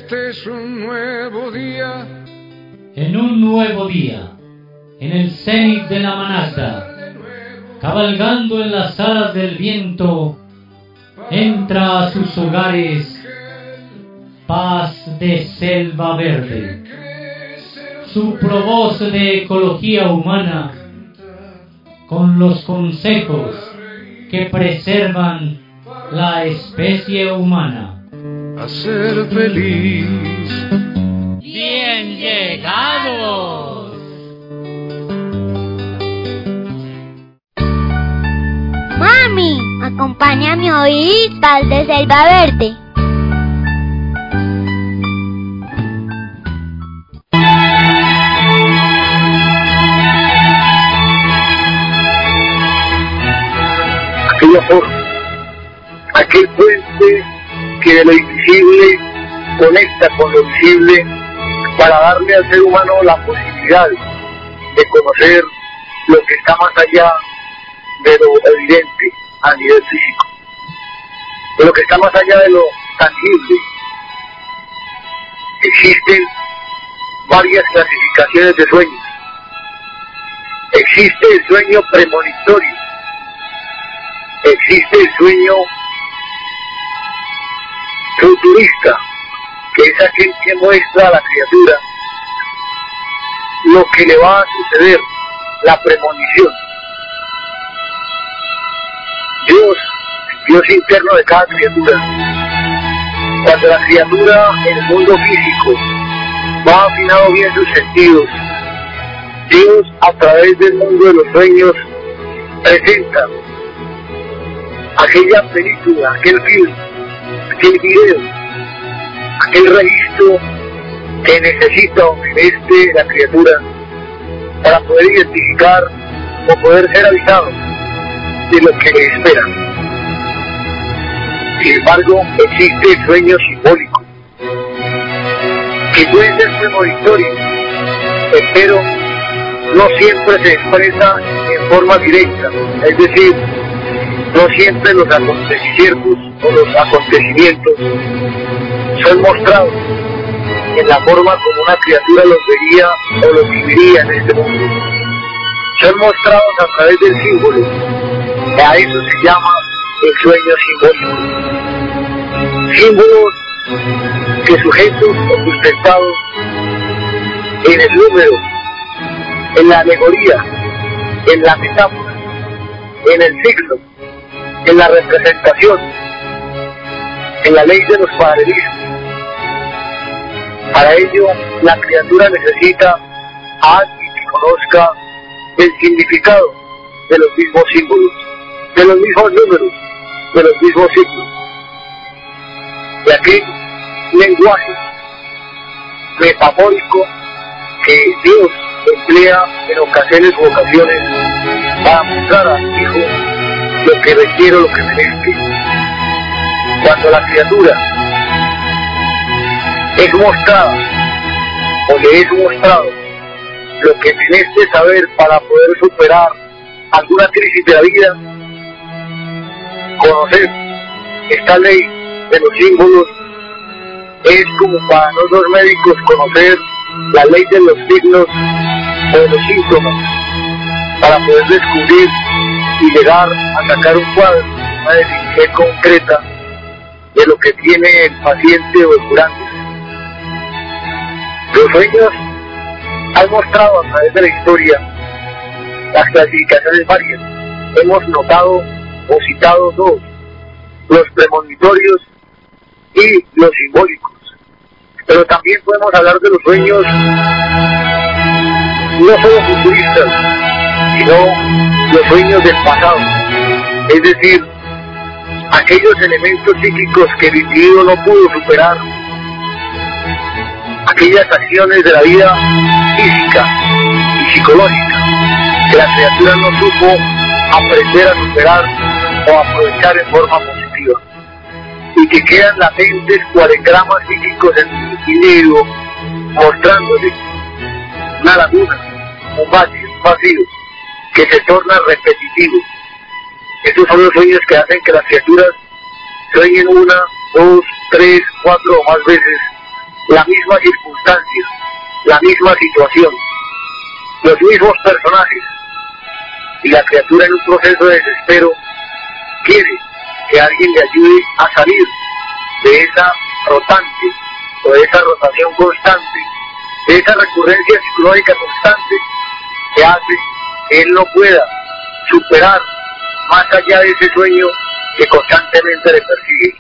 Este es un nuevo día. En un nuevo día, en el cenit de la manata, cabalgando en las alas del viento, entra a sus hogares paz de selva verde. Su provoz de ecología humana, con los consejos que preservan la especie humana. A ser feliz. ¡Bien llegados! Mami, acompáñame a oír Paz de Selva Verde. Aquella forma, aquel puente que de lo invisible conecta con lo visible para darle al ser humano la posibilidad de conocer lo que está más allá de lo evidente a nivel físico, de lo que está más allá de lo tangible. Existen varias clasificaciones de sueños. Existe el sueño premonitorio, existe el sueño futurista, que es aquel que muestra a la criatura lo que le va a suceder, la premonición. Dios interno de cada criatura. Cuando la criatura en el mundo físico va afinado bien sus sentidos, Dios a través del mundo de los sueños presenta aquella película, aquel film, aquel video, aquel registro que necesita o merece la criatura para poder identificar o poder ser avisado de lo que le espera. Sin embargo, existe el sueño simbólico, que puede ser premonitorio, pero no siempre se expresa en forma directa, es decir, no siempre los acontecimientos o los acontecimientos son mostrados en la forma como una criatura los vería o los viviría en este mundo. Son mostrados a través del símbolo. A eso se llama el sueño simbólico. Símbolos que sujetos o sustentados en el número, en la alegoría, en la metáfora, en el signo, en la representación, en la ley de los paralelismos. Para ello, la criatura necesita a alguien que conozca el significado de los mismos símbolos, de los mismos números, de los mismos signos, de aquel lenguaje metafórico que Dios emplea en ocasiones u ocasiones para mostrar a su hijo lo que requiere o lo que merece. Cuando la criatura es mostrada o le es mostrado lo que merece saber para poder superar alguna crisis de la vida, conocer esta ley de los símbolos es como para nosotros médicos conocer la ley de los signos o de los síntomas para poder descubrir y llegar a sacar un cuadro, una definición concreta de lo que tiene el paciente o el curante. Los sueños han mostrado a través de la historia las clasificaciones varias. Hemos notado o citado dos, los premonitorios y los simbólicos. Pero también podemos hablar de los sueños no solo futuristas, sino los sueños del pasado. Es decir, aquellos elementos psíquicos que el individuo no pudo superar, aquellas acciones de la vida física y psicológica que la criatura no supo aprender a superar o aprovechar en forma positiva, y que quedan latentes cuarengramas psíquicos en el individuo, mostrándole una laguna, un vacío que se torna repetitivo. Estos son los sueños que hacen que las criaturas sueñen una, dos, tres, cuatro o más veces la misma circunstancia, la misma situación, los mismos personajes, y la criatura en un proceso de desespero quiere que alguien le ayude a salir de esa rotante o de esa rotación constante, de esa recurrencia psicológica constante que hace que él no pueda superar más allá de ese sueño que constantemente le persigue.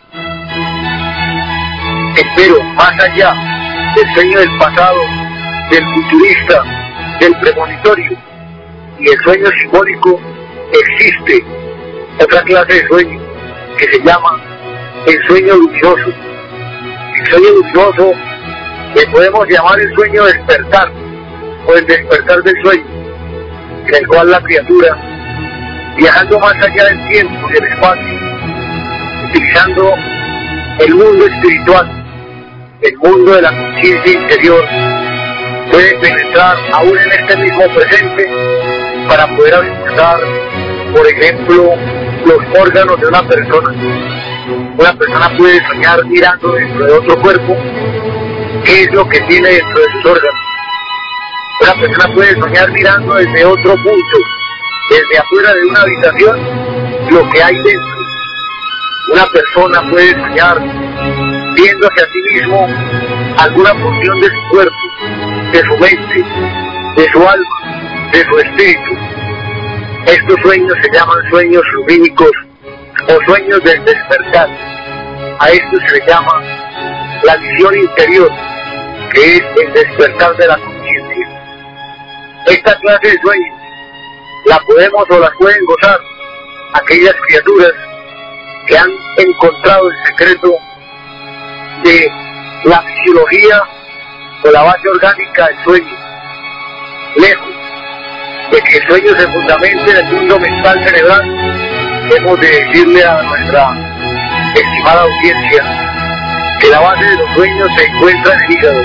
Pero más allá del sueño del pasado, del futurista, del premonitorio y el sueño simbólico, existe otra clase de sueño que se llama el sueño luminoso. El sueño luminoso le podemos llamar el sueño despertar o el despertar del sueño, en el cual la criatura, viajando más allá del tiempo y el espacio, utilizando el mundo espiritual, el mundo de la conciencia interior, puede penetrar aún en este mismo presente para poder avistar, por ejemplo, los órganos de una persona. Una persona puede soñar mirando dentro de otro cuerpo qué es lo que tiene dentro de sus órganos. Una persona puede soñar mirando desde otro punto, desde afuera de una habitación, lo que hay dentro. Una persona puede soñar viéndose a sí mismo alguna función de su cuerpo, de su mente, de su alma, de su espíritu. Estos sueños se llaman sueños lumínicos o sueños del despertar. A esto se le llama la visión interior, que es el despertar de la conciencia. Esta clase de sueños la podemos o las pueden gozar aquellas criaturas que han encontrado el secreto de la fisiología o la base orgánica del sueño, lejos de que el sueño se fundamente en el mundo mental cerebral. Hemos de decirle a nuestra estimada audiencia que la base de los sueños se encuentra en el hígado.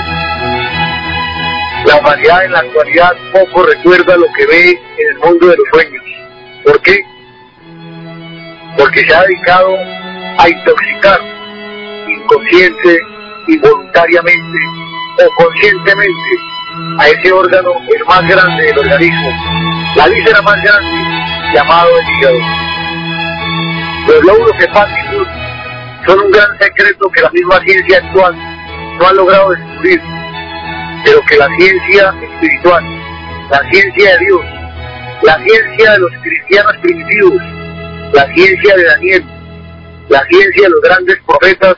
La humanidad en la actualidad poco recuerda lo que ve en el mundo de los sueños. ¿Por qué? Porque se ha dedicado a intoxicar inconsciente, involuntariamente o conscientemente a ese órgano, el más grande del organismo, la víscera más grande, llamado el hígado. Los lóbulos hepáticos son un gran secreto que la misma ciencia actual no ha logrado descubrir, pero que la ciencia espiritual, la ciencia de Dios, la ciencia de los cristianos primitivos, la ciencia de Daniel, la ciencia de los grandes profetas,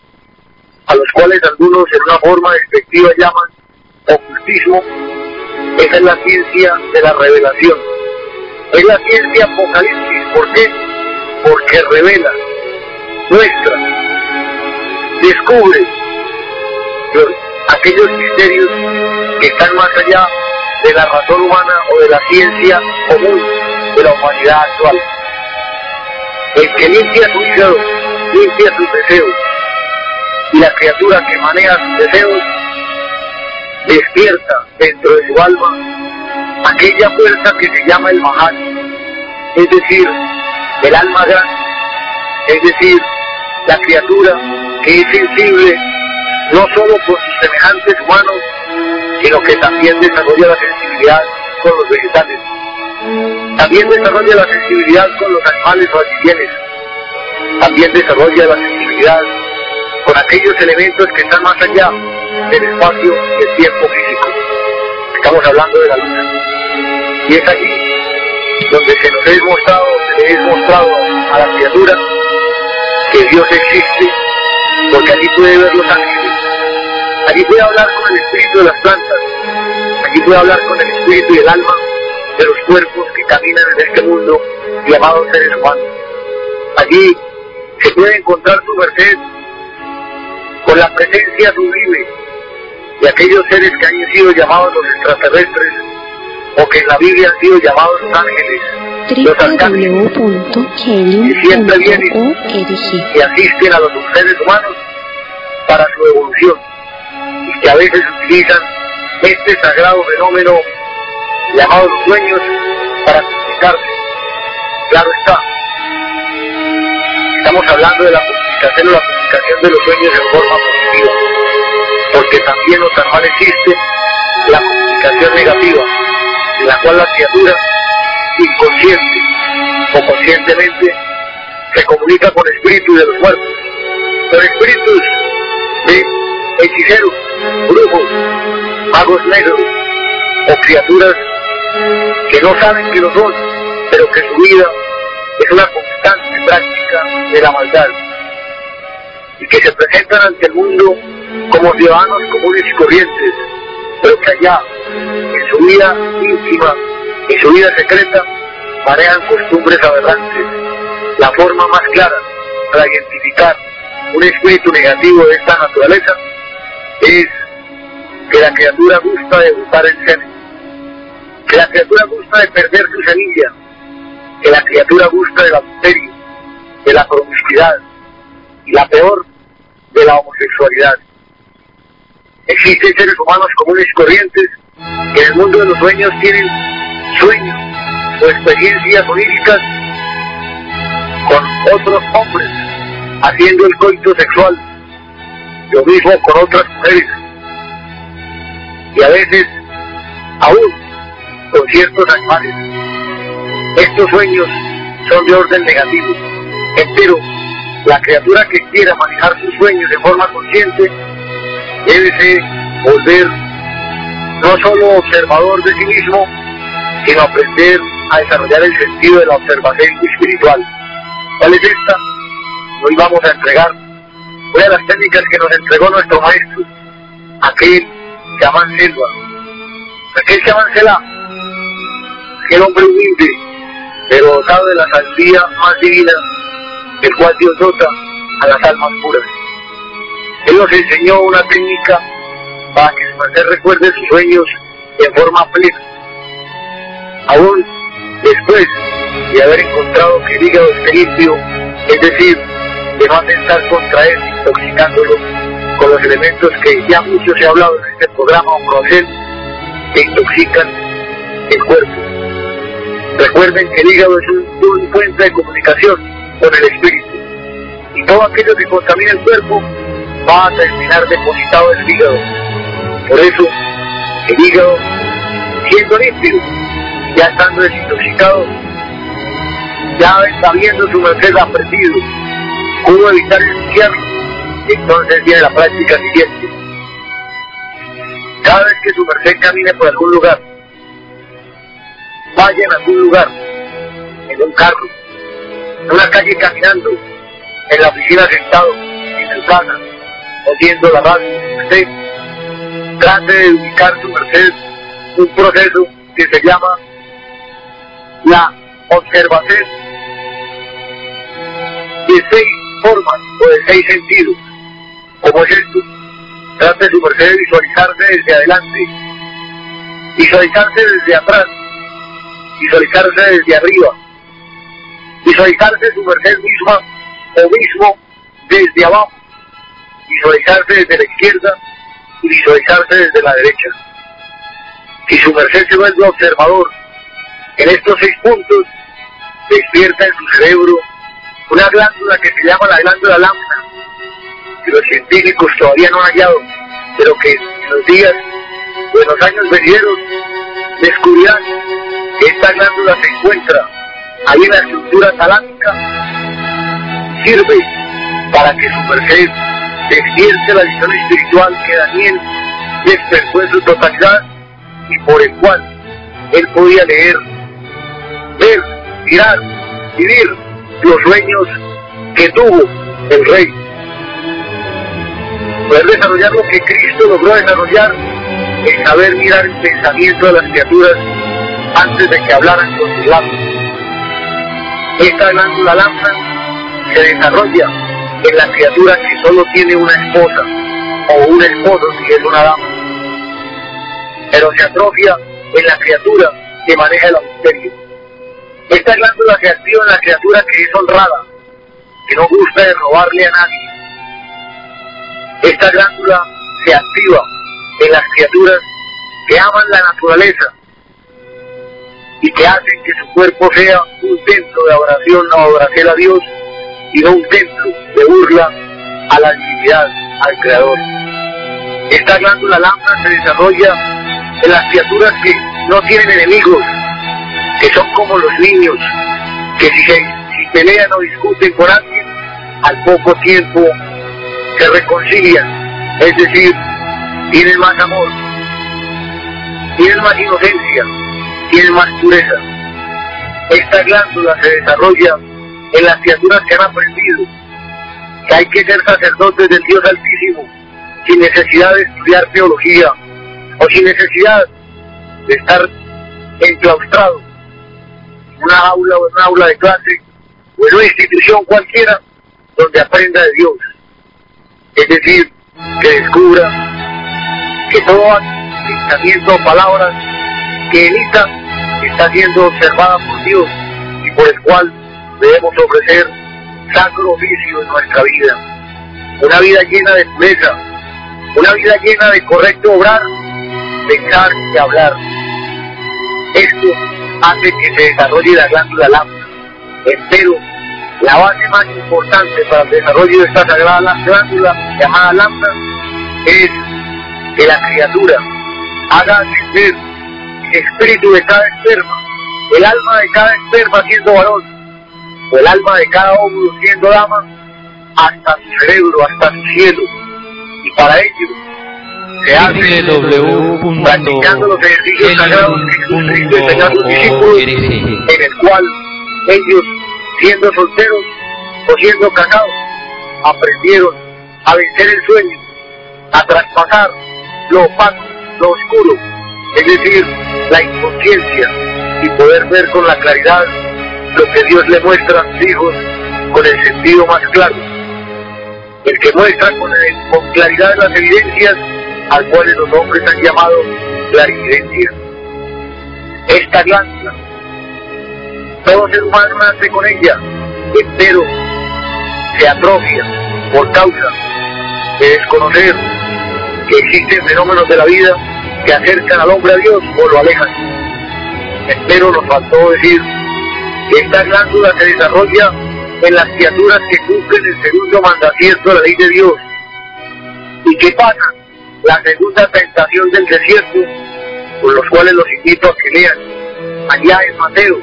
a los cuales algunos en una forma despectiva llaman ocultismo, esa es la ciencia de la revelación. Es la ciencia apocalipsis. ¿Por qué? Porque revela, muestra, descubre aquellos misterios que están más allá de la razón humana o de la ciencia común de la humanidad actual. El que limpia su hígado, limpia sus deseos, y la criatura que maneja sus deseos despierta dentro de su alma aquella fuerza que se llama el Mahal, es decir, el alma grande, es decir, la criatura que es sensible no solo con sus semejantes humanos, sino que también desarrolla la sensibilidad con los vegetales, también desarrolla la sensibilidad con los animales o anfitriones, también desarrolla la sensibilidad con aquellos elementos que están más allá del espacio y el tiempo físico. Estamos hablando de la luna. Y es allí donde se nos es mostrado, se le es mostrado a la criatura que Dios existe, porque allí puede ver los ángeles, allí puede hablar con el espíritu de las plantas, allí puede hablar con el espíritu y el alma de los cuerpos que caminan en este mundo llamados seres humanos. Allí se puede encontrar su merced con la presencia sublime de aquellos seres que han sido llamados los extraterrestres, o que en la Biblia han sido llamados los ángeles, los arcángeles, que siempre vienen y asisten a los seres humanos para su evolución, y que a veces utilizan este sagrado fenómeno llamado los sueños para comunicarse. Claro está, estamos hablando de la comunicación o la comunicación de los sueños en forma positiva. porque también lo tan mal existe la comunicación negativa, en la cual la criatura, inconsciente o conscientemente, se comunica con espíritus de los muertos, con espíritus de hechiceros, brujos, magos negros o criaturas que no saben que lo son, pero que su vida es una constante práctica de la maldad y que se presentan ante el mundo como ciudadanos comunes y corrientes, pero que allá, en su vida íntima, en su vida secreta, manejan costumbres aberrantes. La forma más clara para identificar un espíritu negativo de esta naturaleza es que la criatura gusta de botar el semen, que la criatura gusta de perder su semilla, que la criatura gusta del adulterio, de la promiscuidad y la peor, de la homosexualidad. Existen seres humanos comunes y corrientes que en el mundo de los sueños tienen sueños o experiencias oníricas con otros hombres, haciendo el coito sexual, lo mismo con otras mujeres, y a veces aún con ciertos animales. Estos sueños son de orden negativo, pero la criatura que quiera manejar sus sueños de forma consciente debe volver no solo observador de sí mismo, sino aprender a desarrollar el sentido de la observación espiritual. ¿Cuál es esta? Hoy vamos a entregar una de las técnicas que nos entregó nuestro maestro, aquel chamán Selva, aquel chamán Selá, aquel hombre humilde, pero dotado de la sabiduría más divina, del cual Dios dota a las almas puras. Él nos enseñó una técnica para que su merced recuerde sus sueños en forma plena, aún después de haber encontrado que el hígado esté limpio, es decir, de no atentar contra él, intoxicándolo con los elementos que ya mucho se ha hablado en este programa o proced, que intoxican el cuerpo. Recuerden que el hígado es un puente de comunicación con el espíritu, y todo aquello que contamina el cuerpo va a terminar depositado en el hígado. Por eso, el hígado, siendo limpio, ya estando desintoxicado, ya habiendo su merced aprendido cómo evitar ensuciarlo, entonces viene la práctica siguiente. Cada vez que su merced camine por algún lugar, vaya en algún lugar, en un carro, en una calle caminando, en la oficina sentado, en su casa, oyendo la radio, usted trate de ubicar su merced un proceso que se llama la observación de 6 formas o de 6 sentidos. ¿Cómo es esto? Trate su merced de visualizarse desde adelante, visualizarse desde atrás, visualizarse desde arriba, visualizarse su merced misma o mismo desde abajo, visualizarse desde la izquierda y visualizarse desde la derecha. Si su merced se vuelve observador en estos 6 puntos, despierta en su cerebro una glándula que se llama la glándula lambda, que los científicos todavía no han hallado, pero que en los días o en los años venideros descubrirán que esta glándula se encuentra ahí en la estructura talámica, sirve para que su merced despierte la visión espiritual que Daniel despertó en su totalidad y por el cual él podía leer, ver, mirar, vivir los sueños que tuvo el rey. Poder desarrollar lo que Cristo logró desarrollar, el saber mirar el pensamiento de las criaturas antes de que hablaran con sus labios. Esta glándula lambda se desarrolla en la criatura que solo tiene una esposa o un esposo si es una dama, pero se atrofia en la criatura que maneja el adulterio. Esta glándula se activa en la criatura que es honrada, que no gusta de robarle a nadie. Esta glándula se activa en las criaturas que aman la naturaleza y que hacen que su cuerpo sea un templo de adoración a Dios y no un templo de burla a la divinidad, al Creador. Esta glándula lambda se desarrolla en las criaturas que no tienen enemigos, que son como los niños, que si pelean o discuten con alguien, al poco tiempo se reconcilian, es decir, tienen más amor, tienen más inocencia, tienen más pureza. Esta glándula se desarrolla en las criaturas que han aprendido que hay que ser sacerdotes del Dios Altísimo sin necesidad de estudiar teología o sin necesidad de estar enclaustrado en una aula o en una aula de clase o en una institución cualquiera donde aprenda de Dios. Es decir, que descubra que todo pensamiento o palabras que emita está siendo observada por Dios y por el cual debemos ofrecer sacro oficio en nuestra vida. Una vida llena de pureza, una vida llena de correcto obrar, pensar y hablar. Esto hace que se desarrolle la glándula lambda. Pero la base más importante para el desarrollo de esta sagrada glándula llamada lambda es que la criatura haga ascender el espíritu de cada esperma, el alma de cada esperma siendo varón, o el alma de cada óvulo siendo dama, hasta su cerebro, hasta su cielo. Y para ello se hace practicando los ejercicios sagrados que Jesucristo enseñó a sus discípulos, en el cual ellos, siendo solteros o siendo casados, aprendieron a vencer el sueño, a traspasar lo opaco, lo oscuro, es decir, la inconsciencia, y poder ver con la claridad lo que Dios le muestra a sus hijos con el sentido más claro, el que muestra con claridad las evidencias al cual los hombres han llamado clarividencia. Esta glándula, todo ser humano nace con ella, pero se atrofia por causa de desconocer que existen fenómenos de la vida que acercan al hombre a Dios o lo alejan. Pero nos faltó decir que esta glándula se desarrolla en las criaturas que cumplen el segundo mandamiento de la ley de Dios y que pasan la segunda tentación del desierto, por los cuales los invito a que lean allá en Mateo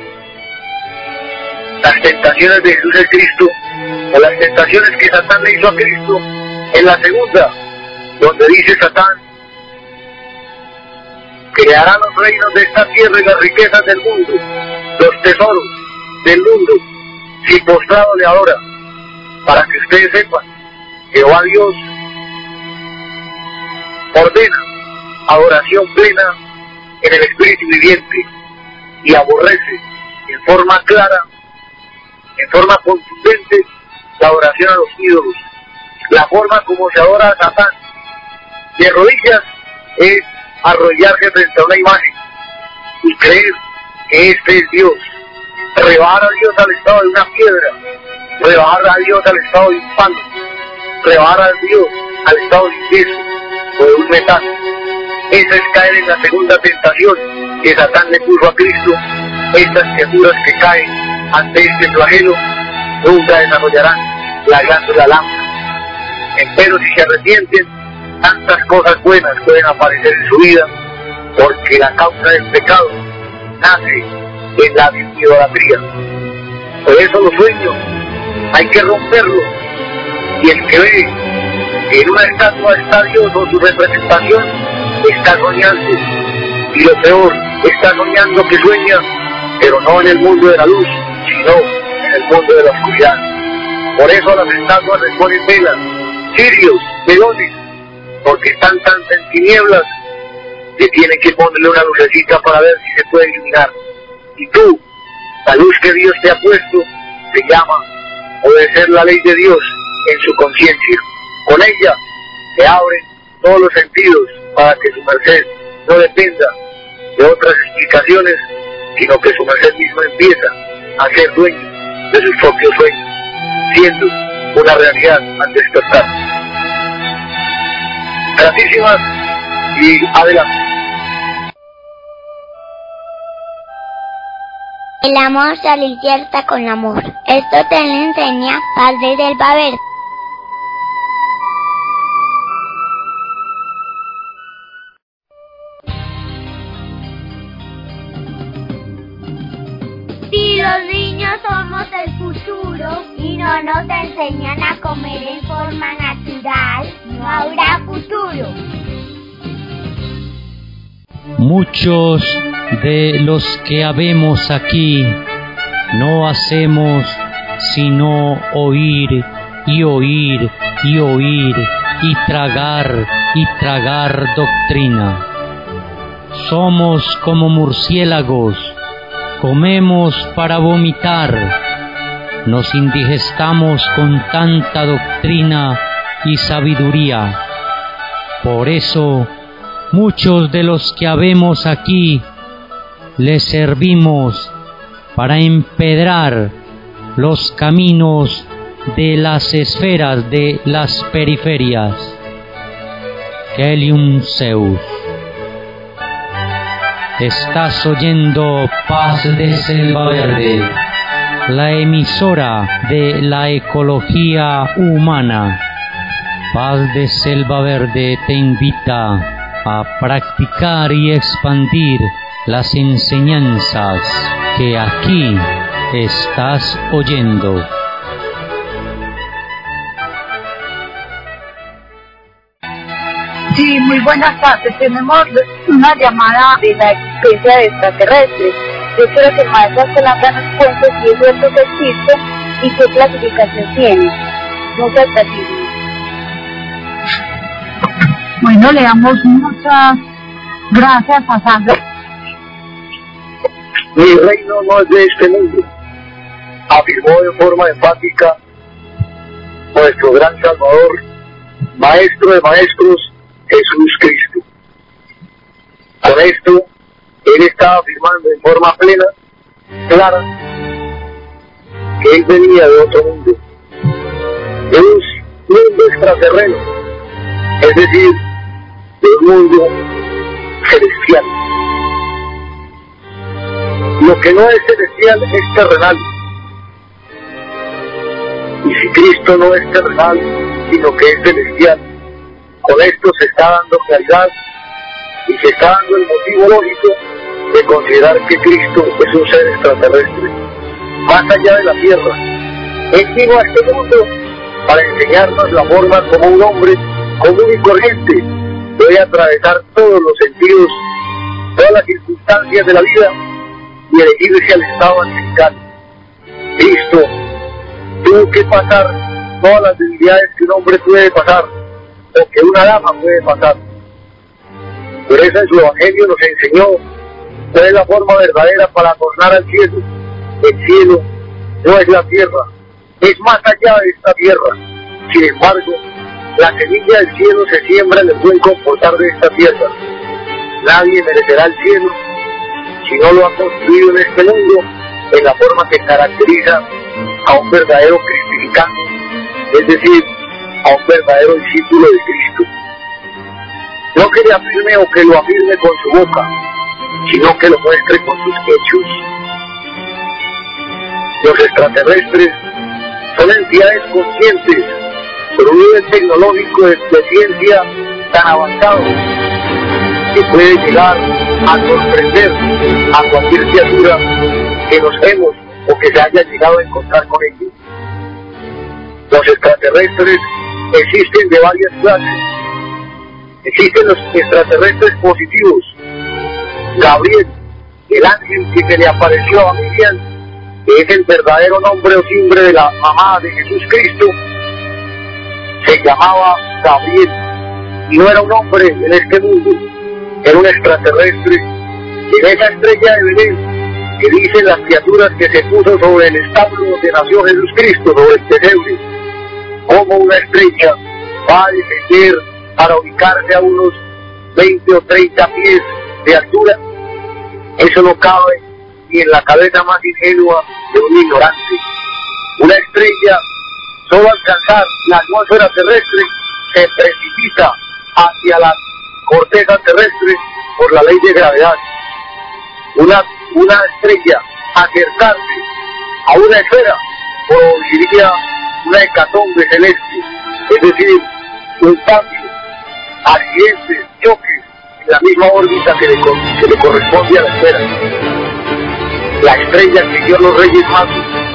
las tentaciones de Jesús el Cristo, o las tentaciones que Satán le hizo a Cristo. En la segunda, donde dice Satán que hará los reinos de esta tierra y las riquezas del mundo, los tesoros del mundo, si postrado le adora, para que ustedes sepan que Jehová Dios ordena adoración plena en el Espíritu viviente y aborrece en forma clara, en forma contundente, la adoración a los ídolos. La forma como se adora a Satán de rodillas es arrodillarse frente a una imagen y creer que este es Dios, rebajar a Dios al estado de una piedra, rebajar a Dios al estado de un palo, rebajar a Dios al estado de un yeso o de un metal. Esa es caer en la segunda tentación que Satán le puso a Cristo. Estas criaturas que caen ante este flagelo nunca desarrollarán la glándula lambda. Pero si se arrepienten, tantas cosas buenas pueden aparecer en su vida, porque la causa del pecado nace en la idolatría. Por eso los sueños hay que romperlos, y el que ve que en una estatua está Dios o su representación está soñando, y lo peor, está soñando que sueña, pero no en el mundo de la luz, sino en el mundo de la oscuridad. Por eso las estatuas les ponen velas, cirios, velones, porque están tan en tinieblas que tienen que ponerle una lucecita para ver si se puede iluminar. Y tú, la luz que Dios te ha puesto, se llama obedecer la ley de Dios en su conciencia. Con ella se abren todos los sentidos para que su merced no dependa de otras explicaciones, sino que su merced mismo empieza a ser dueño de sus propios sueños, siendo una realidad al despertar. Gratísimas y adelante. El amor se alicierta con amor. Esto te lo enseña Padre del Baber. somos el futuro y no nos enseñan a comer en forma natural, no habrá futuro. Muchos de los que habemos aquí no hacemos sino oír y oír y oír y tragar doctrina. Somos como murciélagos, comemos para vomitar, nos indigestamos con tanta doctrina y sabiduría. Por eso, muchos de los que habemos aquí les servimos para empedrar los caminos de las esferas de las periferias. Helium Zeus. Estás oyendo Paz de Selva Verde, la emisora de la ecología humana. Paz de Selva Verde te invita a practicar y expandir las enseñanzas que aquí estás oyendo. Sí, muy buenas tardes. Tenemos una llamada de la existencia de extraterrestres. Yo quiero que el maestro Escalanda nos cuente si es cierto que existe y qué clasificación tiene. Muchas gracias. Bueno, le damos muchas gracias a Sandra. Mi reino no es de este mundo, afirmó de forma enfática nuestro gran Salvador, Maestro de Maestros, Jesús Cristo. Con esto, Él está afirmando en forma plena, clara, que Él venía de otro mundo, de un mundo extraterreno, es decir, de un mundo celestial. Lo que no es celestial es terrenal. Y si Cristo no es terrenal, sino que es celestial, con esto se está dando claridad y se está dando el motivo lógico de considerar que Cristo es un ser extraterrestre, más allá de la tierra. Él vino a este mundo para enseñarnos la forma como un hombre común y corriente debe atravesar todos los sentidos, todas las circunstancias de la vida y elegirse al estado angelical. Cristo tuvo que pasar todas las debilidades que un hombre puede pasar o que una dama puede pasar. Por eso en su evangelio nos enseñó cuál es la forma verdadera para tornar al cielo. El cielo no es la tierra, es más allá de esta tierra. Sin embargo, la semilla del cielo se siembra en el buen comportar de esta tierra. Nadie merecerá el cielo si no lo ha construido en este mundo en la forma que caracteriza a un verdadero cristificante, es decir, a un verdadero discípulo de Cristo. No que le afirme o que lo afirme con su boca, sino que lo muestre con sus hechos. Los extraterrestres son entidades conscientes, por un nivel tecnológico de ciencia tan avanzado, que puede llegar a sorprender a cualquier criatura que nos hemos o que se haya llegado a encontrar con ellos. Los extraterrestres existen de varias clases. Existen los extraterrestres positivos. Gabriel, el ángel que se le apareció a Miriam, que es el verdadero nombre o timbre de la mamá de Jesús Cristo, se llamaba Gabriel y no era un hombre en este mundo, era un extraterrestre. En esa estrella de Belén que dicen las criaturas que se puso sobre el establo donde nació Jesús Cristo, sobre el pesebre, como una estrella va a descender para ubicarse a unos 20 o 30 pies de altura. Eso no cabe ni en la cabeza más ingenua de un ignorante. Una estrella, solo alcanzar la atmósfera terrestre, se precipita hacia la corteza terrestre por la ley de gravedad. Una estrella, acercarse a una esfera, produciría una hecatombe celeste, es decir, un cambio, accidentes, choques en la misma órbita que le corresponde a la esfera. La estrella que dio los Reyes Magos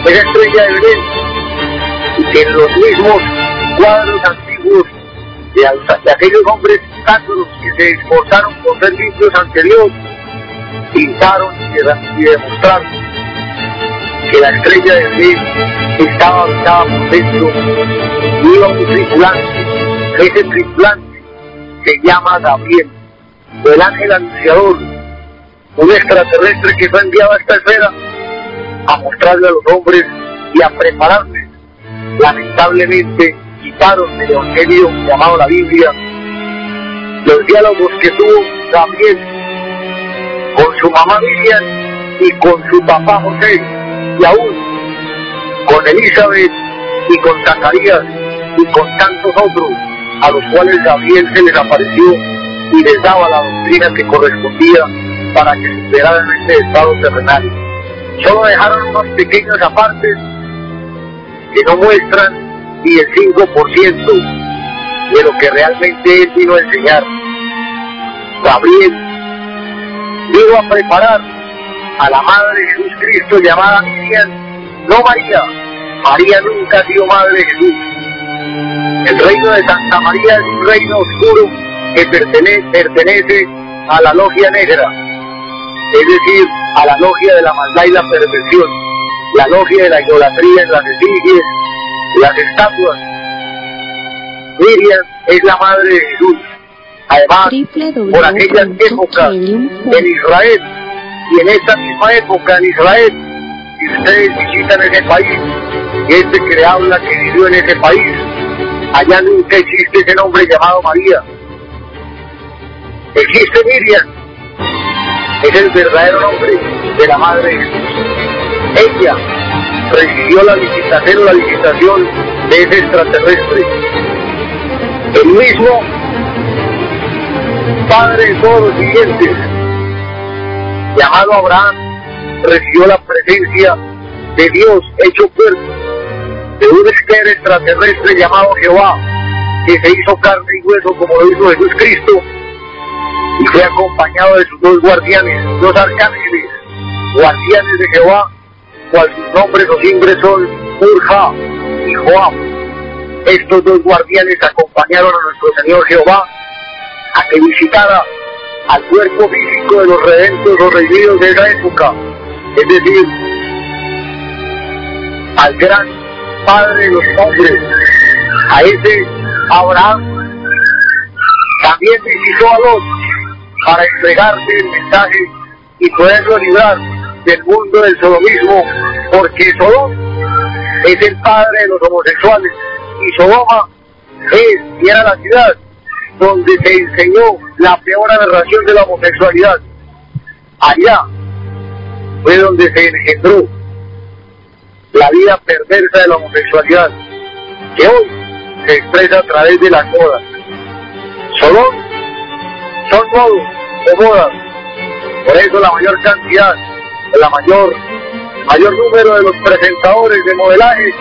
esa estrella de Belén, y que en los mismos cuadros antiguos de aquellos hombres sacros que se esforzaron por ser limpios ante Dios, pintaron y demostraron que la estrella de Belén estaba habitada por dentro, y iba un tripulante. Ese tripulante se llama Gabriel, el ángel anunciador, un extraterrestre que fue enviado a esta esfera a mostrarle a los hombres y a prepararles. Lamentablemente quitaron del evangelio llamado la Biblia los diálogos que tuvo Gabriel con su mamá Miriam y con su papá José, y aún con Elizabeth y con Zacarías y con tantos otros a los cuales Gabriel se les apareció y les daba la doctrina que correspondía para que superaran este estado terrenal. Solo dejaron unos pequeños apartes que no muestran ni el 5% de lo que realmente él vino a enseñar. Gabriel vino a preparar a la madre de Jesús Cristo llamada Miriam, no María. María nunca ha sido madre de Jesús. El reino de Santa María es un reino oscuro que pertenece a la logia negra, es decir, a la logia de la maldad y la perversión, la logia de la idolatría en las efigies, las estatuas. Miriam es la madre de Jesús. Además, por aquellas épocas en Israel, y en esta misma época en Israel, si ustedes visitan ese país, y este que le habla que vivió en ese país, allá nunca existe ese nombre llamado María. Existe Miriam, es el verdadero nombre de la madre de Jesús. Ella recibió la visitación de ese extraterrestre. El mismo padre de todos los vivientes, llamado Abraham, recibió la presencia de Dios hecho cuerpo, de un ser extraterrestre llamado Jehová, que se hizo carne y hueso como lo hizo Jesús Cristo, y fue acompañado de sus dos guardianes, dos arcángeles, guardianes de Jehová, cual sus nombres o simbres son Urja y Joab. Estos dos guardianes acompañaron a nuestro Señor Jehová a que visitara al cuerpo físico de los redentos o redimidos de esa época, es decir, al gran padre de los hombres, a ese Abraham. También visitó a Lot para entregarle el mensaje y poderlo librar del mundo del sodomismo, porque Sodom es el padre de los homosexuales y Sodoma es y era la ciudad donde se enseñó la peor aberración de la homosexualidad. Allá fue donde se engendró la vida perversa de la homosexualidad, que hoy se expresa a través de las modas. Sodom son modos o modas, por eso la mayor cantidad, mayor número de los presentadores de modelaje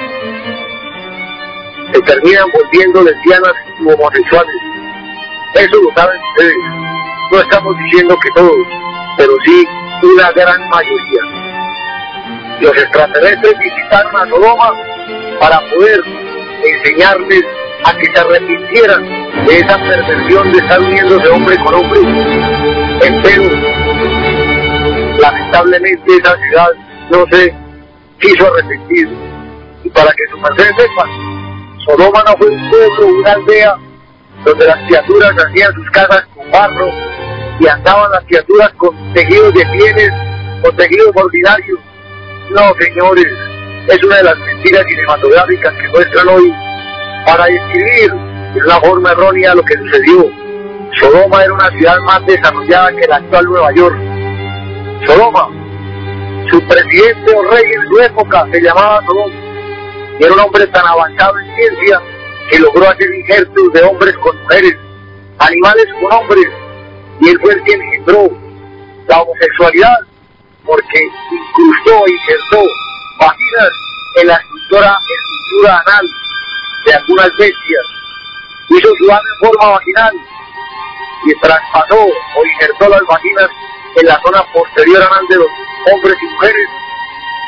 se terminan volviendo lesbianas u homosexuales. Eso lo saben ustedes. No estamos diciendo que todos, pero sí una gran mayoría. Los extraterrestres visitaron a Sodoma para poder enseñarles a que se arrepintieran de esa perversión de estar uniéndose hombre con hombre. Pero lamentablemente esa ciudad no se quiso arrepentir. Y para que su merced sepan, Sodoma no fue un pueblo, una aldea donde las criaturas hacían sus casas con barro y andaban las criaturas con tejidos de pieles, con tejidos ordinarios. No, señores, es una de las mentiras cinematográficas que muestran hoy para describir de una forma errónea lo que sucedió. Sodoma era una ciudad más desarrollada que la actual Nueva York. Sodoma, su presidente o rey en su época se llamaba Sodoma, y era un hombre tan avanzado en ciencia que logró hacer injertos de hombres con mujeres, animales con hombres, y él fue el que engendró la homosexualidad, porque incrustó e injertó vaginas en la estructura anal de algunas bestias, hizo su ano en forma vaginal y traspasó o injertó las vaginas en la zona posterior anal de los hombres y mujeres,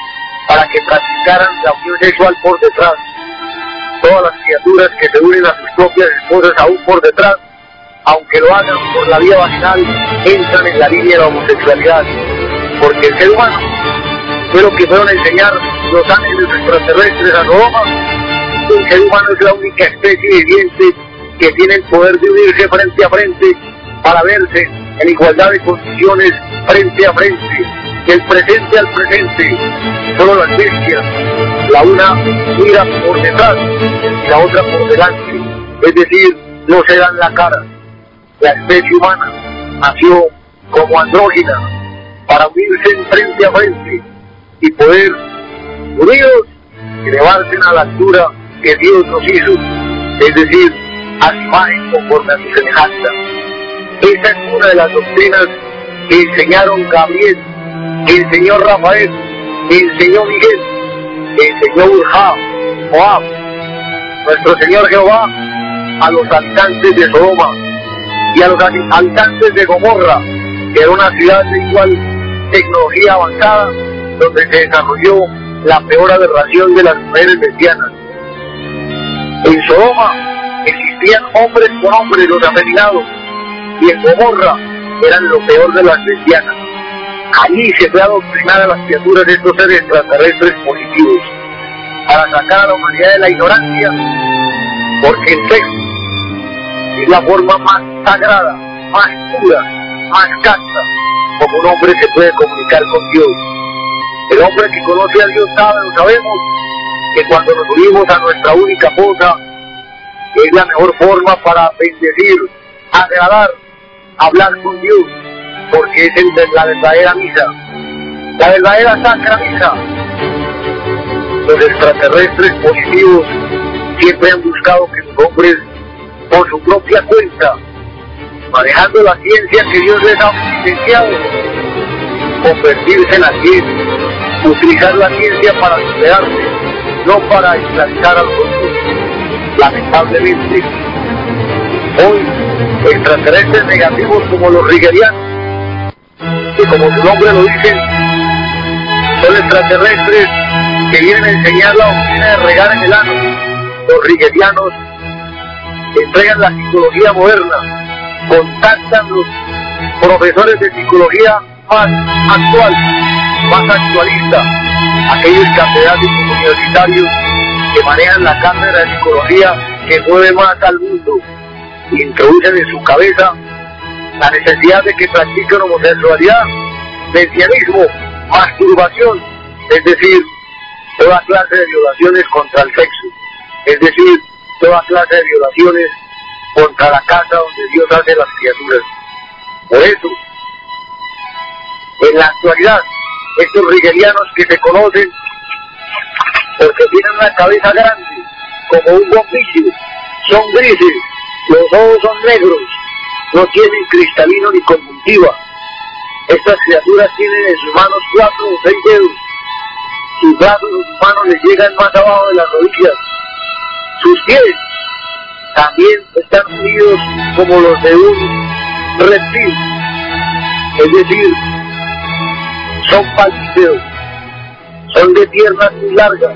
para que practicaran la unión sexual por detrás. Todas las criaturas que se unen a sus propias esposas aún por detrás, aunque lo hagan por la vía vaginal, entran en la línea de la homosexualidad, porque el ser humano fue lo que fueron a enseñar los ángeles extraterrestres a Sodoma. El ser humano es la única especie viviente que tiene el poder de unirse frente a frente para verse en igualdad de condiciones frente a frente, del presente al presente. Solo las bestias, la una mira por detrás y la otra por delante, es decir, no se dan la cara. La especie humana nació como andrógina para unirse frente a frente y poder, unidos, elevarse a la altura que Dios nos hizo, es decir, a su imagen conforme a su semejanza. Esa es una de las doctrinas que enseñaron Gabriel, que enseñó Rafael, que enseñó Miguel, que enseñó Joab, nuestro Señor Jehová, a los habitantes de Sodoma y a los habitantes de Gomorra, que era una ciudad de igual tecnología avanzada, donde se desarrolló la peor aberración de las mujeres lesbianas. En Sodoma existían hombres con hombres, los afeminados, y en Gomorra eran lo peor de las lesbianas. Allí se fue a adoctrinar a las criaturas de estos seres extraterrestres positivos, para sacar a la humanidad de la ignorancia, porque el sexo es la forma más sagrada, más pura, más casta, como un hombre se puede comunicar con Dios. El hombre que conoce a Dios sabe, lo sabemos, que cuando nos unimos a nuestra única esposa, es la mejor forma para bendecir, agradar, hablar con Dios, porque es la verdadera misa, la verdadera sacra misa. Los extraterrestres positivos siempre han buscado que los hombres, por su propia cuenta, manejando la ciencia que Dios les ha licenciado, convertirse en la ciencia, utilizar la ciencia para superarse, no para esclavizar a los otros. Lamentablemente, hoy extraterrestres negativos como los rigerianos, que como su nombre lo dice, son extraterrestres que vienen a enseñar la doctrina de regar en el ano. Los rigerianos entregan la psicología moderna, contactan los profesores de psicología más actual, más actualista, aquellos catedráticos universitarios que manejan la cátedra de psicología que mueve más al mundo, y introducen en su cabeza la necesidad de que practiquen homosexualidad, lesbianismo, masturbación, es decir, toda clase de violaciones contra el sexo, es decir, toda clase de violaciones contra la casa donde Dios hace las criaturas. Por eso, en la actualidad, estos rigerianos que se conocen porque tienen una cabeza grande, como un bombillo, son grises, los ojos son negros, no tienen cristalino ni conjuntiva. Estas criaturas tienen en sus manos 4 o 6 dedos, sus brazos o sus manos les llegan más abajo de las rodillas, sus pies también están unidos como los de un reptil, es decir, son palpiteos, son de piernas muy largas,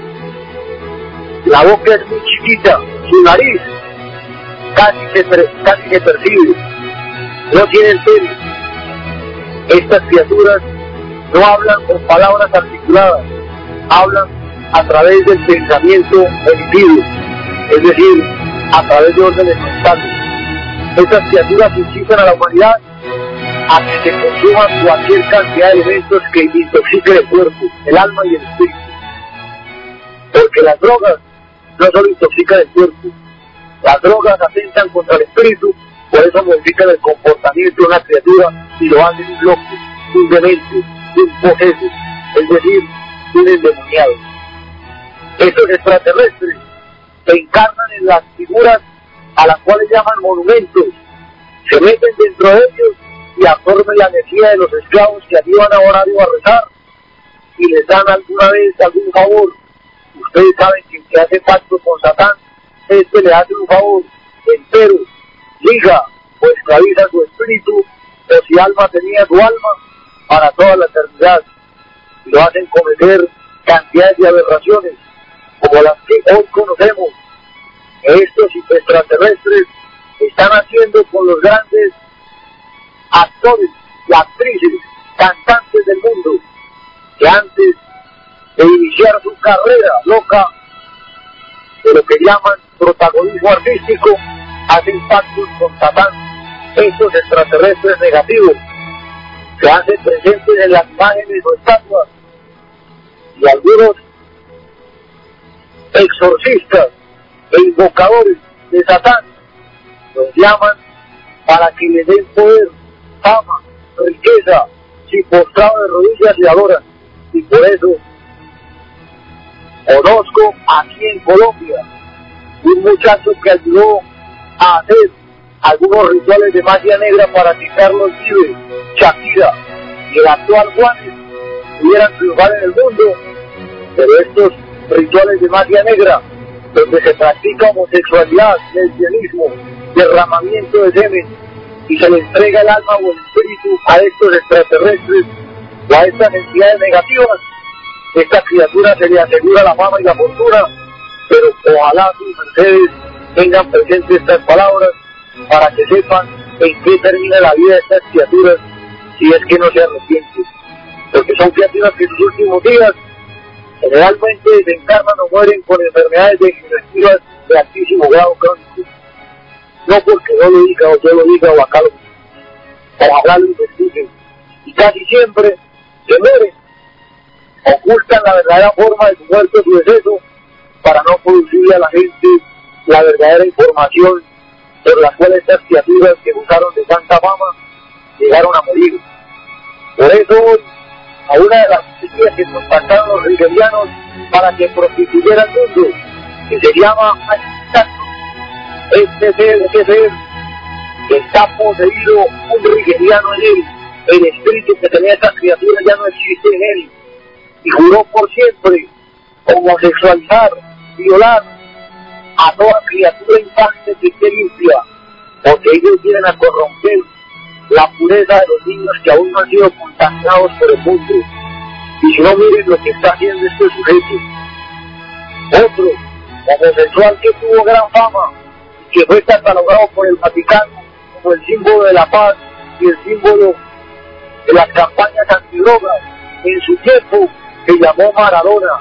la boca es muy chiquita, su nariz casi se percibe, no tienen pelo. Estas criaturas no hablan con palabras articuladas, hablan a través del pensamiento emitido, es decir, a través de órdenes constantes. Estas criaturas incitan a la humanidad a que se consuman cualquier cantidad de elementos que intoxiquen el cuerpo, el alma y el espíritu. Porque las drogas no solo intoxican el cuerpo, las drogas atentan contra el espíritu, por eso modifican el comportamiento de una criatura y lo hacen un loco, un demente, un poseso, es decir, un endemoniado. Estos extraterrestres se encarnan en las figuras a las cuales llaman monumentos, se meten dentro de ellos y absorben la energía de los esclavos que allí van a orar y a rezar, y les dan alguna vez algún favor. Ustedes saben que el que hace pacto con Satán, le hace un favor entero, liga o esclaviza su espíritu, o si alma tenía su alma, para toda la eternidad, y lo hacen cometer cantidades de aberraciones como las que hoy conocemos. Estos extraterrestres están haciendo con los grandes actores y actrices, cantantes del mundo, que antes de iniciar su carrera loca de lo que llaman protagonismo artístico, hacen pactos con Satán. Estos extraterrestres negativos se hacen presentes en las imágenes o estatuas, y algunos exorcistas e invocadores de Satán los llaman para que le den poder, fama, riqueza, si postrado de rodillas y adoran. Y por eso conozco aquí en Colombia un muchacho que ayudó a hacer algunos rituales de magia negra para que Carlos Vives, Shakira y el actual Juanes pudieran triunfar en el mundo. Pero estos rituales de magia negra, donde se practica homosexualidad, lesbianismo, derramamiento de semen, y se le entrega el alma o el espíritu a estos extraterrestres o a estas entidades negativas, esta criatura se le asegura la fama y la fortuna. Pero ojalá sus mercedes tengan presentes estas palabras para que sepan en qué termina la vida de estas criaturas si es que no se arrepienten, porque son criaturas que en sus últimos días generalmente desencarnan o mueren con enfermedades degenerativas de altísimo grado crónico. No porque no lo diga o yo lo diga o acá lo diga, ojalá lo investiguen, y casi siempre se mueren, ocultan la verdadera forma de su muerte o su deceso para no producirle a la gente la verdadera información por la cual estas criaturas que usaron de tanta fama llegaron a morir. Por eso hoy, a una de las noticias que contactaron los rigelianos para que prostituyera el mundo, que se llama este ser que está poseído un rigeliano en él, el espíritu que tenía esta criatura ya no existe en él, y juró por siempre homosexualizar, violar a toda criatura infante que esté limpia, porque ellos vienen a corromper la pureza de los niños que aún no han sido contaminados por el mundo. Y si no, miren lo que está haciendo este sujeto. Otro homosexual que tuvo gran fama y que fue catalogado por el Vaticano como el símbolo de la paz y el símbolo de las campañas antidrogas, en su tiempo se llamó Maradona,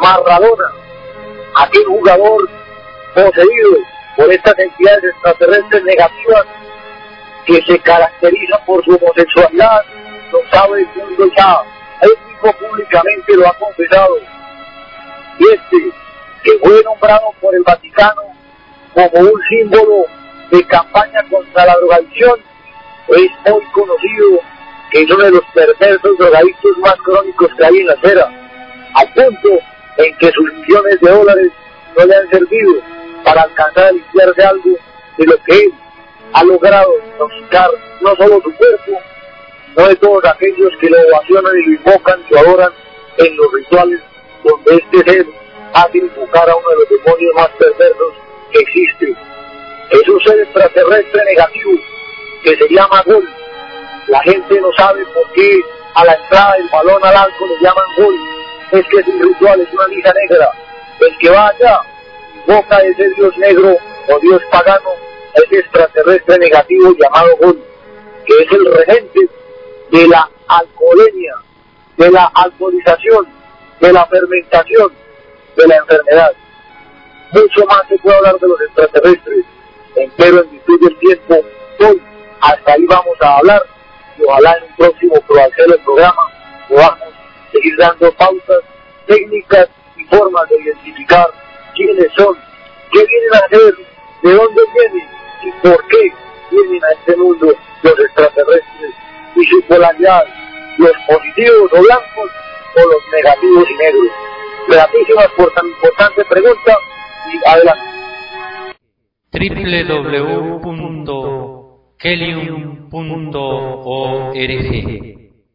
aquel jugador poseído por estas entidades extraterrestres negativas que se caracterizan por su homosexualidad, lo sabe el mundo ya, él mismo públicamente lo ha confesado. Y este, que fue nombrado por el Vaticano como un símbolo de campaña contra la drogadicción, es muy conocido que es uno de los perversos drogadictos más crónicos que hay en la esfera, al punto en que sus millones de dólares no le han servido para alcanzar a limpiarse algo de lo que él ha logrado intoxicar no solo su cuerpo, sino de todos aquellos que lo ovacionan y lo invocan y lo adoran en los rituales donde este ser hace invocar a uno de los demonios más perversos que existe. Es un ser extraterrestre negativo que se llama Gol. La gente no sabe por qué a la entrada del balón al arco le llaman Gol. Es que es un ritual, es una misa negra. El que va allá invoca a ese dios negro o dios pagano, ese extraterrestre negativo llamado Gol, que es el regente de la alcoholemia, de la alcoholización, de la fermentación, de la enfermedad. Mucho más se puede hablar de los extraterrestres, pero en virtud del tiempo, hoy hasta ahí vamos a hablar, y ojalá en un próximo programa podamos seguir dando pautas, técnicas y formas de identificar quiénes son, qué vienen a hacer, de dónde vienen y por qué vienen a este mundo los extraterrestres y su polaridad, los positivos o blancos o los negativos y negros. Gratísimas por tan importante pregunta y adelante. www.kelium.org.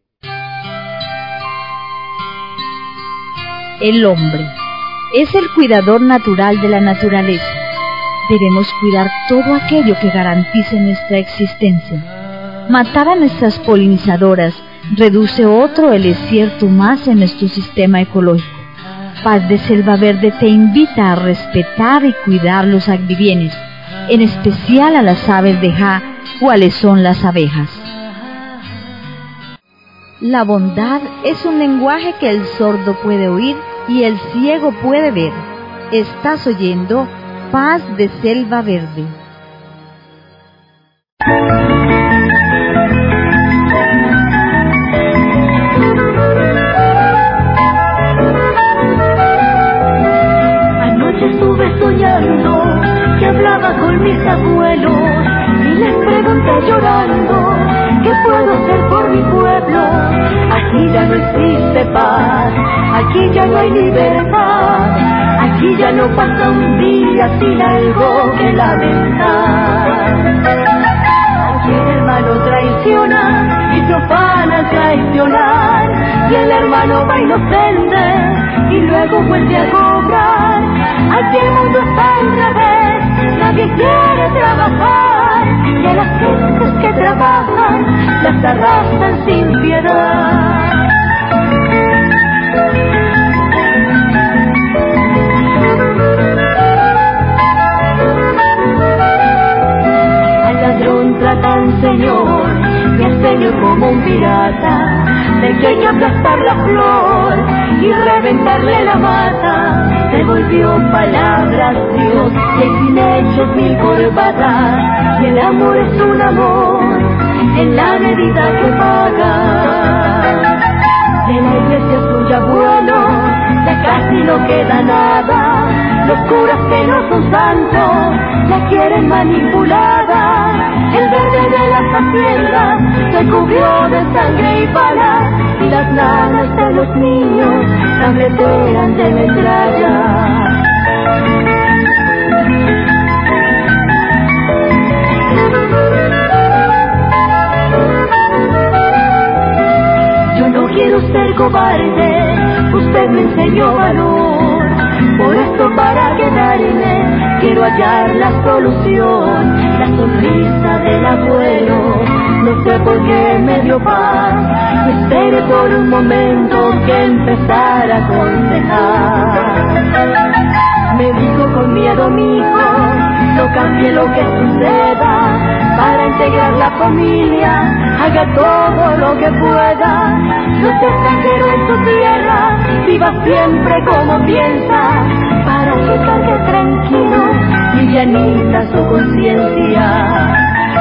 El hombre es el cuidador natural de la naturaleza. Debemos cuidar todo aquello que garantice nuestra existencia. Matar a nuestras polinizadoras reduce otro el desierto más en nuestro sistema ecológico. Paz de Selva Verde te invita a respetar y cuidar los agribienes, en especial a las aves de Ja, cuáles son las abejas. La bondad es un lenguaje que el sordo puede oír y el ciego puede ver. Estás oyendo Paz de Selva Verde. Anoche estuve soñando que hablaba con mis abuelos y les pregunté llorando ¿qué puedo hacer por mi pueblo? Aquí ya no existe paz, aquí ya no hay libertad, aquí ya no pasa un día sin algo que lamentar. Aquí el hermano traiciona y profana al traicionar, y el hermano va inocente y luego vuelve a cobrar. Aquí el mundo está al revés, nadie quiere trabajar, y a las gentes que trabajan las arrastran sin piedad. Al ladrón tratan, Señor, y al Señor como un pirata, de que hay que aplastar la flor y reventarle la mata. Se volvió palabras Dios, y hay sin hechos mil corbatas, y el amor es un amor en la medida que paga. De la iglesia suya bueno, ya casi no queda nada, los curas que no son santos la quieren manipulada. El verde de las haciendas se cubrió de sangre y balas, y las nanas de los niños tabletean de metralla. Yo no quiero ser cobarde, usted me enseñó valor, por esto para quedarme quiero hallar la solución, la sonrisa del abuelo, no sé por qué me dio paz, y esperé por un momento que empezara a aconsejar. Me dijo con miedo mi hijo, no cambie lo que suceda, para integrar la familia, haga todo lo que pueda, no sea extranjero en su tierra, viva siempre como piensa, para que cargue tranquilo, livianita su conciencia.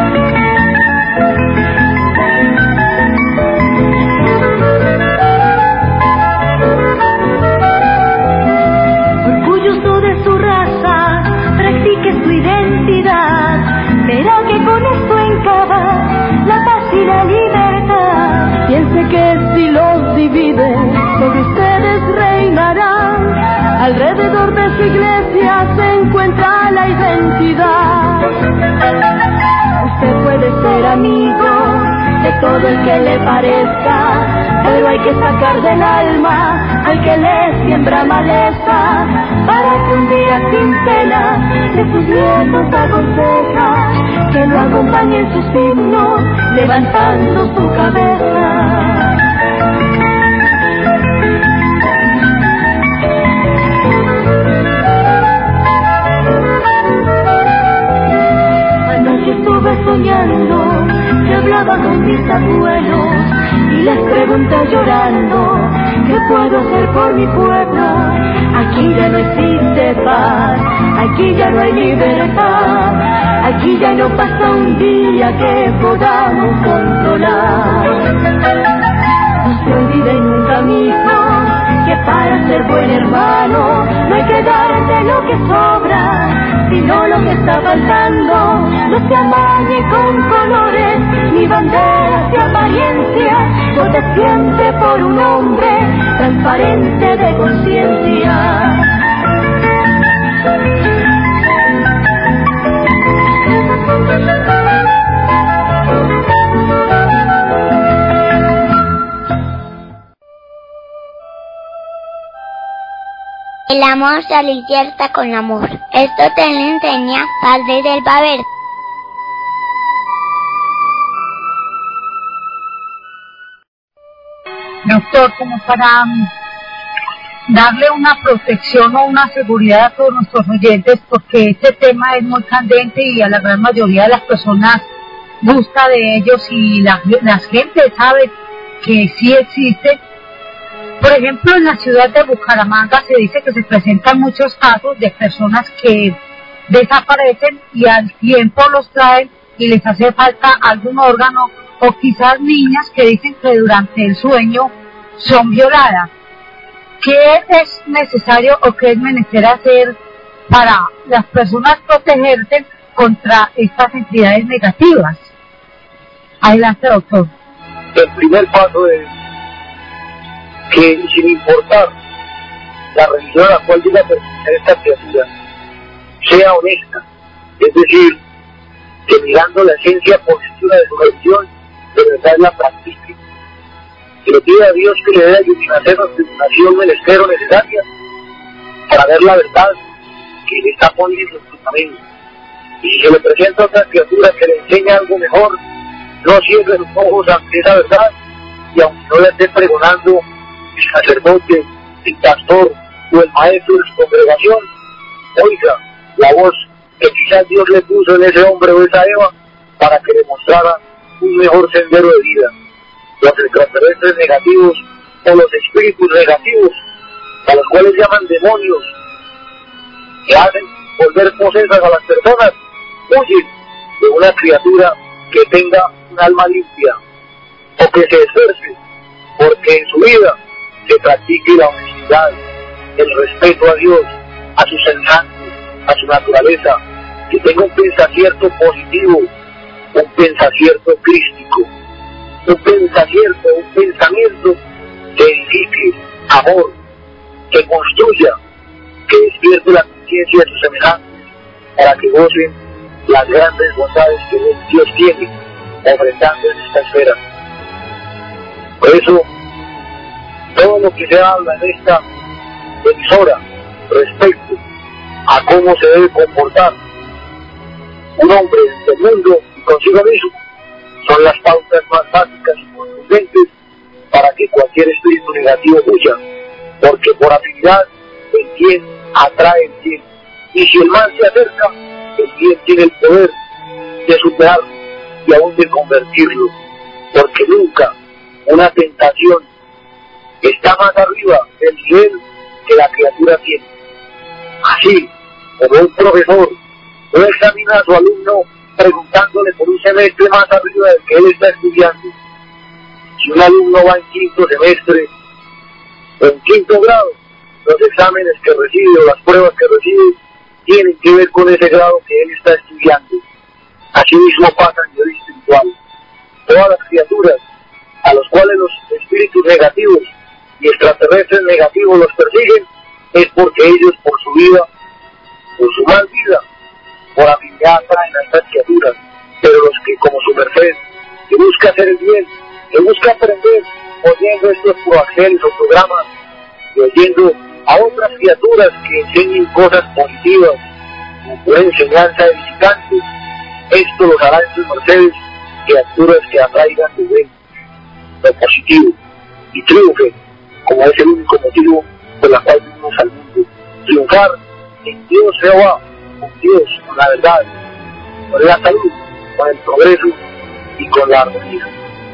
Orgulloso de su raza, practique su identidad, verá que con esto encaba la paz y la libertad. Piense que si los divide, sobre ustedes reinarán, alrededor de su iglesia se encuentra la identidad. Usted puede ser amigo de todo el que le parezca, pero hay que sacar del alma al que le siembra maleza, para que un día sin pena de sus nietos aconseja que lo acompañe en sus himnos levantando su cabeza. Anoche estuve soñando que hablaba con mis abuelos y les pregunté llorando ¿qué puedo hacer por mi pueblo? Aquí ya no existe paz, aquí ya no hay libertad, aquí ya no pasa un día que podamos controlar. No se olvide nunca, mijo, que para ser buen hermano no hay que dar de lo que sobra, sino lo que está faltando. No se amañe con colores ni banderas de apariencia, vote siempre por un hombre transparente de conciencia. El amor se alimenta con amor. Esto te lo enseña Paz de Selva Verde. Doctor, como para darle una protección o una seguridad a todos nuestros oyentes, porque este tema es muy candente y a la gran mayoría de las personas gusta de ellos y la gente sabe que sí existe. Por ejemplo, en la ciudad de Bucaramanga se dice que se presentan muchos casos de personas que desaparecen y al tiempo los traen y les hace falta algún órgano, o quizás niñas que dicen que durante el sueño son violadas. ¿Qué es necesario o qué es menester hacer para las personas protegerse contra estas entidades negativas? Adelante, doctor. El primer paso es que, sin importar la religión a la cual diga pertenecer esta criatura, sea honesta, es decir, que mirando la esencia positiva de su religión, de verdad la practique, que le pida a Dios que le dé la iluminación menester o necesaria para ver la verdad que le está poniendo en su camino. Y si se le presenta a otra criatura que le enseña algo mejor, no cierre los ojos ante esa verdad, y aunque no le esté pregonando el sacerdote, el pastor o el maestro de su congregación, oiga la voz que quizás Dios le puso en ese hombre o esa Eva para que le mostrara un mejor sendero de vida. Los extraterrestres negativos o los espíritus negativos, a los cuales llaman demonios, que hacen volver posesas a las personas, huyen de una criatura que tenga un alma limpia, o que se esfuerce porque en su vida se practique la honestidad, el respeto a Dios, a sus semejantes, a su naturaleza, que tenga un pensamiento positivo, un pensamiento crístico, un pensamiento que edifique amor, que construya, que despierte la conciencia de sus semejantes para que gocen las grandes bondades que Dios tiene ofrendando en esta esfera. Por eso, todo lo que se habla en esta emisora respecto a cómo se debe comportar un hombre del mundo y consigo mismo son las pautas más básicas y contundentes para que cualquier espíritu negativo huya, porque por afinidad el bien atrae el bien, y si el mal se acerca, el bien tiene el poder de superarlo y aún de convertirlo, porque nunca una tentación está más arriba del nivel que la criatura tiene. Así como un profesor no examina a su alumno preguntándole por un semestre más arriba del que él está estudiando. Si un alumno va en quinto semestre o en quinto grado, los exámenes que recibe o las pruebas que recibe tienen que ver con ese grado que él está estudiando. Así mismo pasa a nivel espiritual. Todas las criaturas a los cuales los espíritus negativos y extraterrestres negativos los persiguen es porque ellos por su vida, por su mal vida, por afinidad atraen a estas criaturas, pero los que como su merced, que busca hacer el bien, que busca aprender, oyendo estos proaxeles o programas, y oyendo a otras criaturas que enseñen cosas positivas, una enseñanza edificante, esto los hará en sus mercedes, criaturas que atraigan de bien, lo positivo, y triunfen, como es el único motivo por la cual venimos al mundo, triunfar en Dios Jehová, con Dios, con la verdad, con la salud, con el progreso y con la armonía.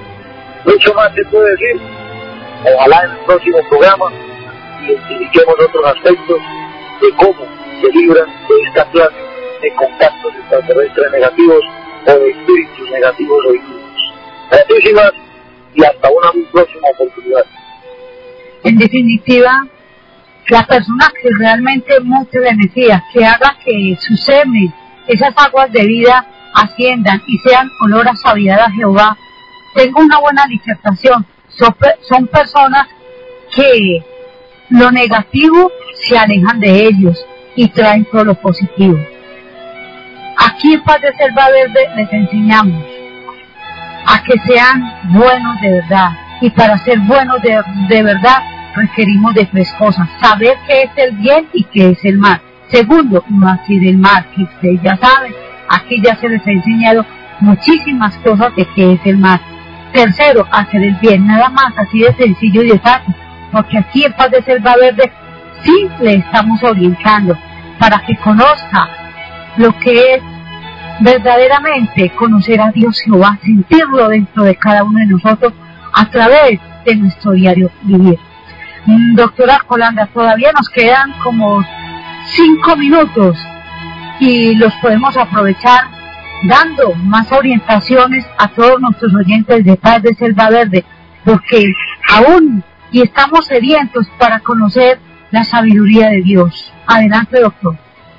Mucho más se puede decir, ojalá en el próximo programa identifiquemos otros aspectos de cómo se libran de esta clase de contactos extraterrestres negativos o de espíritus negativos o inmundos. Gracias y hasta una muy próxima oportunidad. En definitiva, la persona que realmente muestre la energía, que haga que su semen, esas aguas de vida asciendan y sean olor a sabiedad a Jehová, tenga una buena disertación. Son personas que lo negativo se alejan de ellos y traen todo lo positivo. Aquí en Paz de Selva Verde les enseñamos a que sean buenos de verdad, y para ser buenos de verdad requerimos de tres cosas: saber qué es el bien y qué es el mal. Segundo, no hacer el mal, que ustedes ya saben, aquí ya se les ha enseñado muchísimas cosas de qué es el mal. Tercero, hacer el bien, nada más, así de sencillo y de fácil. porque aquí en Paz de Selva Verde sí le estamos orientando para que conozca lo que es verdaderamente conocer a Dios Jehová, sentirlo dentro de cada uno de nosotros a través de nuestro diario vivir. Doctora Colanda, todavía nos quedan como 5 minutos y los podemos aprovechar dando más orientaciones a todos nuestros oyentes de Paz de Selva Verde, porque aún y estamos sedientos para conocer la sabiduría de Dios. Adelante, doctor.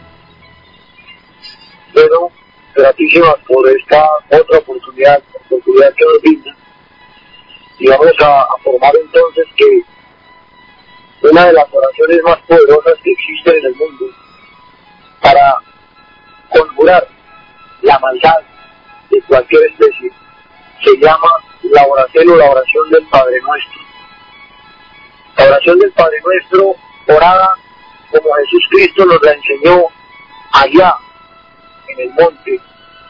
Bueno, gratísimas por esta otra oportunidad que nos brinda. Y vamos a formar entonces que una de las oraciones más poderosas que existen en el mundo para conjurar la maldad de cualquier especie se llama la oración o la oración del Padre Nuestro. La oración del Padre Nuestro, orada como Jesús Cristo nos la enseñó allá en el monte,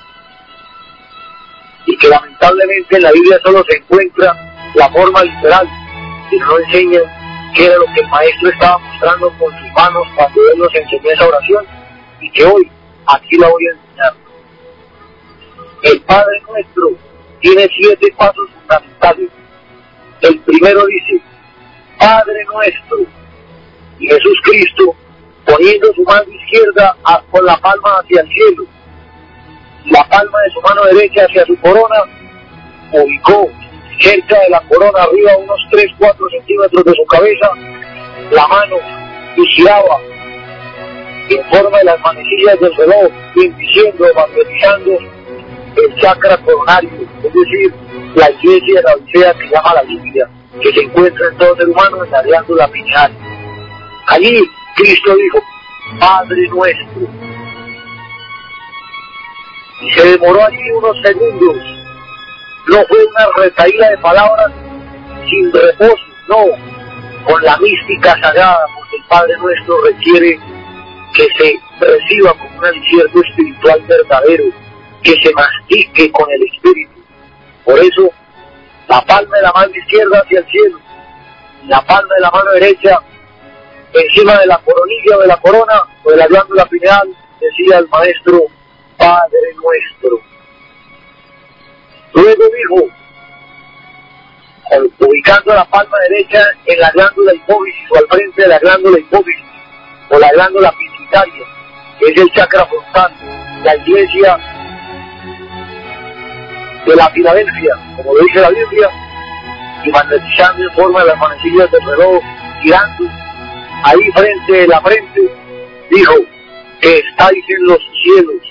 y que lamentablemente en la Biblia solo se encuentra la forma literal, y no enseña qué era lo que el Maestro estaba mostrando con sus manos cuando Él nos enseñó esa oración, y que hoy aquí la voy a enseñar. El Padre Nuestro tiene 7 pasos fundamentales. El primero dice, Padre Nuestro, y Jesús Cristo, poniendo su mano izquierda con la palma hacia el cielo, la palma de su mano derecha hacia su corona, ubicó cerca de la corona, arriba unos 3-4 centímetros de su cabeza, la mano y giraba en forma de las manecillas del reloj, bendiciendo, evangelizando el chakra coronario, es decir, la iglesia de la Odisea que llama la Biblia, que se encuentra en todo ser humano en la glándula pineal. Allí Cristo dijo, Padre Nuestro, y se demoró allí unos segundos. No fue una retaíla de palabras sin reposo, no, con la mística sagrada, porque el Padre Nuestro requiere que se reciba como un alimento espiritual verdadero, que se mastique con el Espíritu. Por eso, la palma de la mano izquierda hacia el cielo, la palma de la mano derecha encima de la coronilla o de la corona o de la glándula pineal, decía el Maestro, Padre Nuestro. Luego dijo, ubicando la palma derecha en la glándula hipófisis o al frente de la glándula hipófisis o la glándula pituitaria, que es el chakra frontal, la iglesia de la Filadelfia, como lo dice la Biblia, y magnetizando en forma de las manecillas del reloj, girando ahí frente de la frente, dijo, que estáis en los cielos.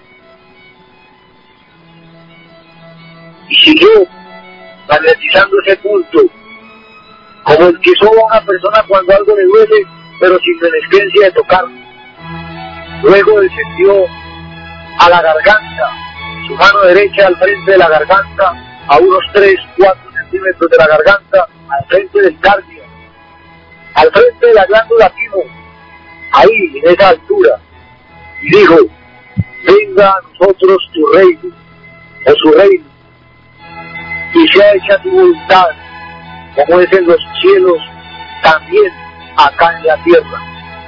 Y siguió magnetizando ese punto, como el que soba a una persona cuando algo le duele, pero sin menestencia de tocar. Luego descendió a la garganta, su mano derecha al frente de la garganta, a unos 3-4 centímetros de la garganta, al frente del cardio, al frente de la glándula timo, ahí en esa altura, y dijo, venga a nosotros tu reino, o su reino, y sea hecha tu voluntad, como es en los cielos, también acá en la tierra.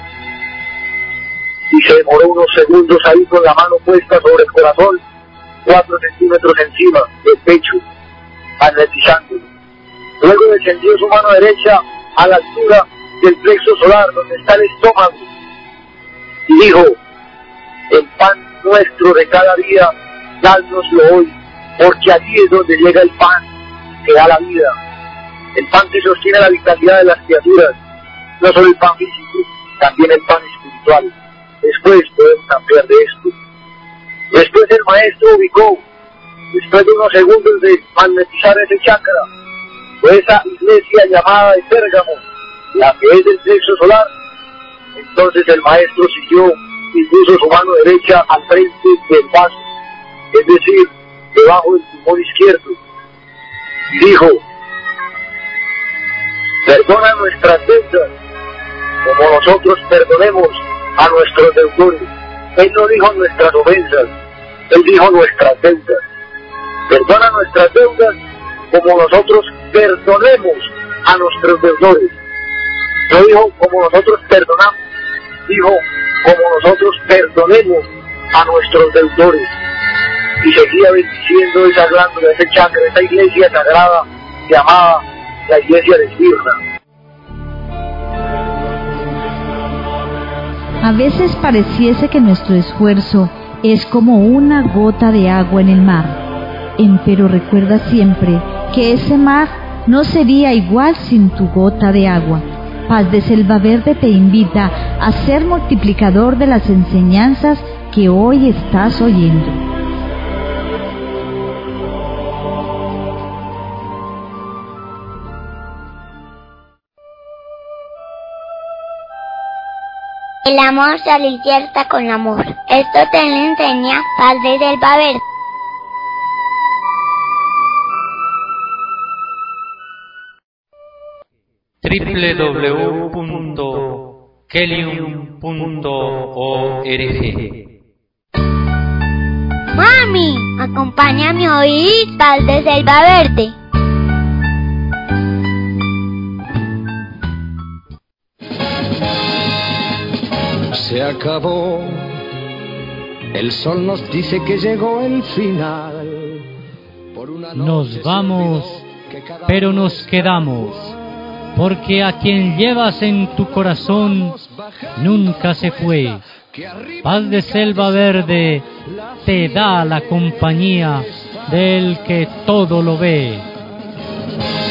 Y se demoró unos segundos ahí con la mano puesta sobre el corazón, 4 centímetros encima del pecho, magnetizándolo. Luego descendió su mano derecha a la altura del plexo solar, donde está el estómago, y dijo, el pan nuestro de cada día, dádnoslo hoy, porque allí es donde llega el pan que da la vida, el pan que sostiene la vitalidad de las criaturas, no solo el pan físico, también el pan espiritual. Después podemos cambiar de esto. Después el Maestro ubicó, después de unos segundos de magnetizar ese chakra, o esa iglesia llamada de Pérgamo, la que es del plexo solar, entonces el Maestro siguió y puso su mano derecha al frente del vaso, es decir, debajo del pulmón izquierdo, y dijo, perdona nuestras deudas, como nosotros perdonemos a nuestros deudores. Él no dijo nuestras ofensas, Él dijo nuestras deudas. Perdona nuestras deudas como nosotros perdonemos a nuestros deudores. No dijo como nosotros perdonamos, dijo como nosotros perdonemos a nuestros deudores. Y seguía bendiciendo esa glándula, ese chakra, esa iglesia sagrada llamada la iglesia de Esmirna. A veces pareciese que nuestro esfuerzo es como una gota de agua en el mar, empero recuerda siempre que ese mar no sería igual sin tu gota de agua. Paz de Selva Verde te invita a ser multiplicador de las enseñanzas que hoy estás oyendo. El amor se alicierta con amor. Esto te lo enseña Paz de Selva Verde. www.kelium.org. Mami, acompáñame a oír Paz de Selva Verde. Se acabó, el sol nos dice que llegó el final. Por una Nos vamos, pero nos quedamos, porque a quien llevas en tu corazón nunca se fue. Paz de Selva Verde te da la compañía del que todo lo ve.